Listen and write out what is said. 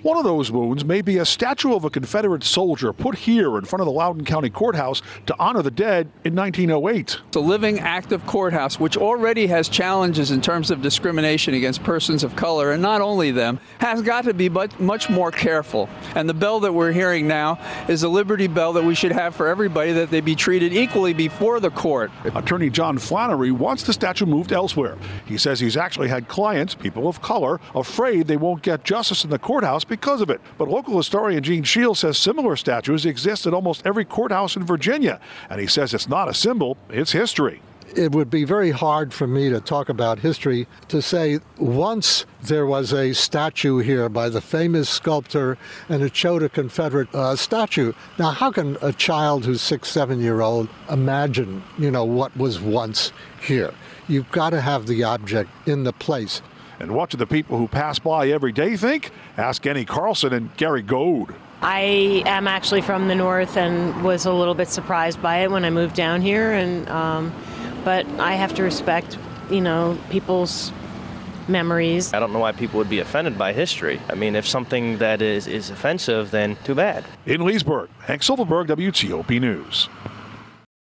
One of those wounds may be a statue of a Confederate soldier put here in front of the Loudoun County Courthouse to honor the dead in 1908. It's a living, active courthouse, which already has challenges in terms of discrimination against persons of color, and not only them, has got to be much more careful. And the bell that we're hearing now is a Liberty Bell that we should have for everybody, that they be treated equally before the court. Attorney John Flannery wants the statue moved elsewhere. He says he's actually had clients, people of color, afraid they won't get justice in the courthouse because of it. But local historian Gene Shields says similar statues exist at almost every courthouse in Virginia. And he says it's not a symbol, it's history. It would be very hard for me to talk about history to say once there was a statue here by the famous sculptor and it showed a Confederate statue. Now, how can a child who's 6-7-year-old imagine, what was once here? You've got to have the object in the place. And what do the people who pass by every day think? Ask Annie Carlson and Gary Goad. I am actually from the north and was a little bit surprised by it when I moved down here. But I have to respect, people's memories. I don't know why people would be offended by history. I mean, if something that is offensive, then too bad. In Leesburg, Hank Silverberg, WTOP News.